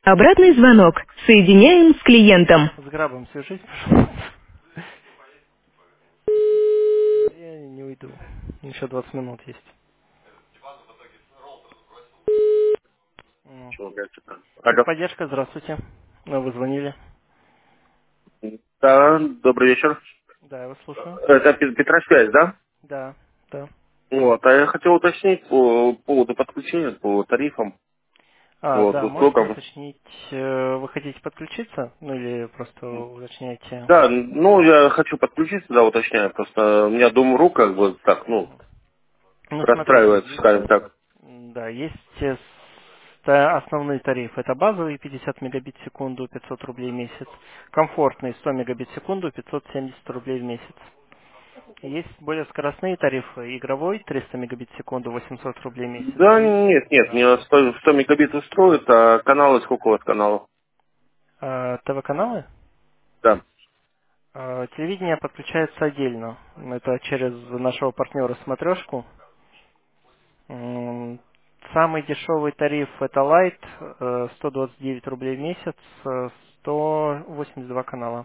Обратный звонок. Соединяем с клиентом. С Грабом свяжись, пожалуйста. Я не уйду. Еще 20 минут есть. Чего, блядь, это? Алло. Техподдержка, здравствуйте. Вы звонили? Да, добрый вечер. Да, я вас слушаю. Это Петросвязь, да? Да, да. Вот, а я хотел уточнить по поводу подключения, по тарифам, вот, Да, можете услугам. уточнить, вы хотите подключиться? Ну или просто уточняете? Да, ну, я хочу подключиться, да, уточняю, просто у меня Дом.ру как бы так, ну, Ну, смотрите, расстраивается, скажем так. да, есть основной тариф. Это базовый 50 мегабит в секунду, 500 рублей в месяц. Комфортный 100 мегабит в секунду, 570 рублей в месяц. Есть более скоростные тарифы. Игровой 300 мегабит в секунду, 800 рублей в месяц. Да, И нет, мне 100 мегабит устроит, а каналы, сколько у вас каналов? ТВ-каналы. Да. Телевидение подключается отдельно. Это через нашего партнера «Смотрешку». Самый дешевый тариф это Light, 129 рублей в месяц, 182 канала.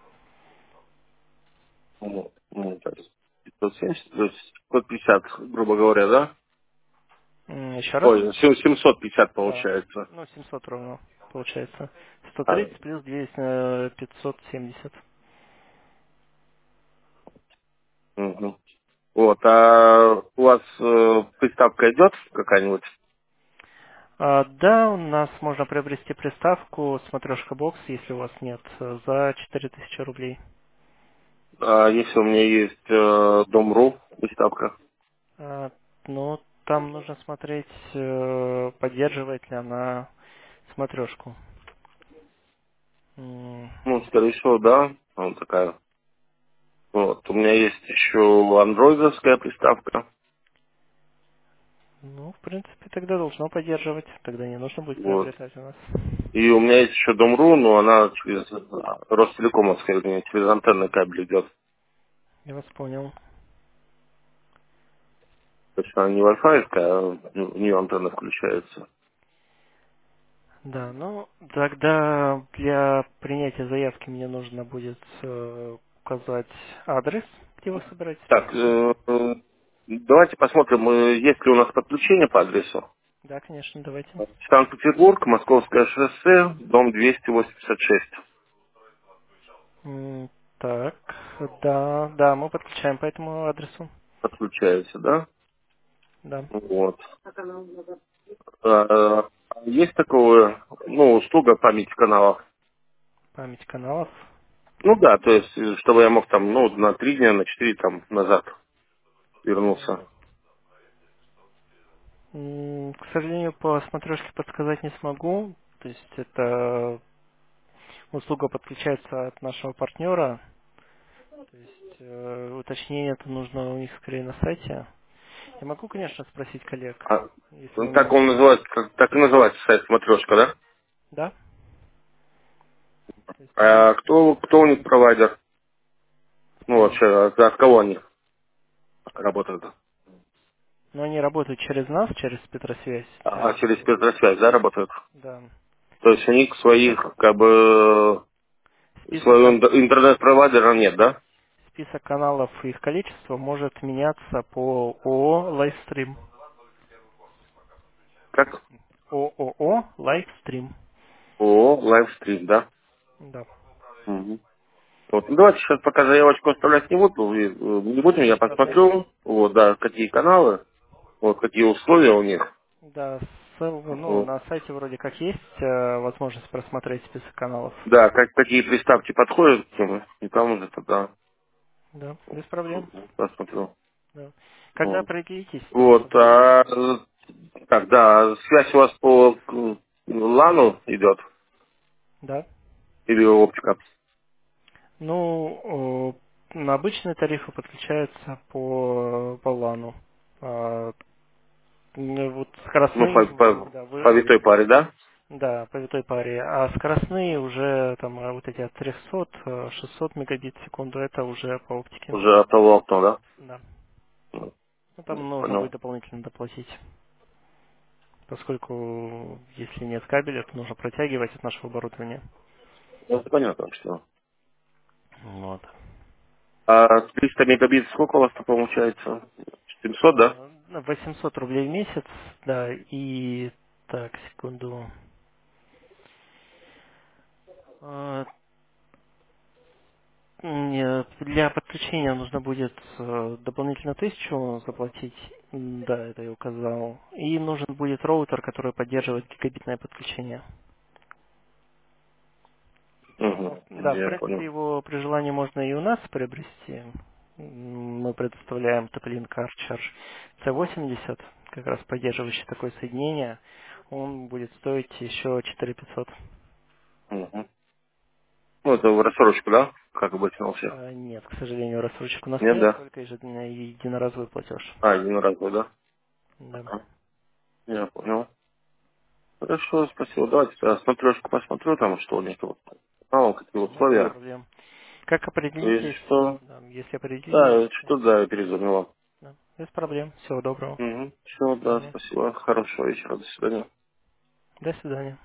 Так, 570, то есть 150, грубо говоря, да? Еще раз? Ой, 750 Да. получается. Ну, 700 ровно получается. А, 130 плюс 200, 570. мгм. Вот, а у вас приставка идет какая-нибудь? Да, у нас можно приобрести приставку «Смотрешка бокс», если у вас нет, за 4000 рублей. А если у меня есть Дом.ру приставка? А, Ну, там нужно смотреть, поддерживает ли она смотрешку. Ну, скорее всего, да. Вот такая. Вот. У меня есть еще андроидовская приставка. Ну, в принципе, тогда должно поддерживать. Тогда не нужно будет Вот. приобретать у нас. И у меня есть еще Дом.ру, но она через Ростелекомовская, вернее, через антенный кабель идет. Я вас понял. То есть она не Wi-Fi, а у нее антенна включается. Да, ну, тогда для принятия заявки мне нужно будет указать адрес, где вы собираетесь Так, провести. давайте посмотрим, есть ли у нас подключение по адресу. Да, конечно, давайте. Санкт-Петербург, Московское шоссе, дом 286. Так, да, да, мы подключаем по этому адресу. Подключается, да? Да, Вот. Есть такое, ну, услуга памяти каналов? память каналов. Ну да, то есть, чтобы я мог там, ну, на 3 дня, на 4 там назад вернулся. К сожалению, по смотрешке подсказать не смогу. То есть это услуга подключается от нашего партнера. То есть уточнение это нужно у них скорее на сайте. Я могу, конечно, спросить коллег, А, если ну, вы так мне... он называется, так и называется сайт смотрешка, да? Да? То есть они, А кто у них провайдер? Ну, вообще, от кого они работают? ну, они работают через нас, через Петросвязь, через Через спецсвязь, да, работают? да, То есть у них список, своих, как бы, список, своего интернет-провайдера нет, да? список каналов и их количество может меняться по ООО Livestream. Как? ООО Livestream. ООО «Лайвстрим», да? Да. Мгм. Вот. Ну, давайте сейчас пока заявочку оставлять не будем, я посмотрю, вот, да, какие каналы, вот, какие условия у них. Да, ну, Вот. на сайте вроде как есть возможность просмотреть список каналов. Да, какие приставки подходят, и там уже тогда Да, без проблем. посмотрю. Да. Когда Вот. определитесь, тогда Вот, позвоните. так, да, связь у вас по лану идет, Да. или оптика? Ну, на обычные тарифы подключаются по лану. Вот Ну, скоростные, да, по витой паре, да? да, по витой паре, а скоростные уже там вот эти от 300, 600 мегабит в секунду, это уже по оптике. Уже от того окна, да? Да. Ну, Ну, там нужно будет понял. дополнительно доплатить поскольку если нет кабеля, то нужно протягивать от нашего оборудования. Ну, это понятно, что. Вот. А 300 мегабит сколько у вас-то получается? 700, да? 800 рублей в месяц, да, и так, секунду. А, Для подключения нужно будет дополнительно 1000 заплатить. Да, это я указал. И нужен будет роутер, который поддерживает гигабитное подключение. Угу, Да, в я принципе, понял. его при желании можно и у нас приобрести. Мы предоставляем Toplink Archer C80, как раз поддерживающий такое соединение. Он будет стоить еще 4500. Угу. Ну, это в рассрочку, да? Как обычно у всех. Нет, к сожалению, рассрочек у нас Нет, нет, да? только единоразовый платеж. А, один раз, да? Да. Ага. Я понял. Хорошо, спасибо. Давайте я смотрешку посмотрю, там, что у них вот. Какие Без условия. проблем. Как Если определитесь, что, да, если определитесь, да, если что, да, я перезвоню вам. да, без проблем. Всего доброго. Угу. Все, да, Мгм. спасибо. Хорошего вечера, до свидания. До свидания.